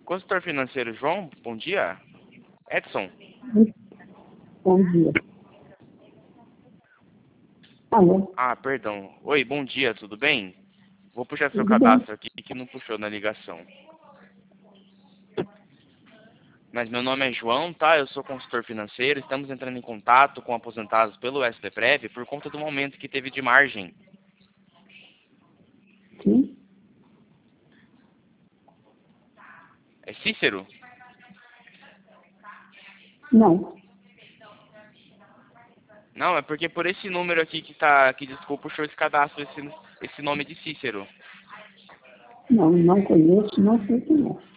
Consultor financeiro João, bom dia. Edson. Bom dia. Alô? Ah, perdão. Oi, bom dia, tudo bem? Vou puxar seu Tudo cadastro bem? aqui que não puxou na ligação. Mas meu nome é João, tá? Eu sou consultor financeiro. Estamos entrando em contato com aposentados pelo SPPrev por conta do aumento que teve de margem. Sim? É Cícero? Não. Não, é porque por esse número aqui que desculpa, puxou esse cadastro, esse nome de Cícero. Não conheço, não sei quem é.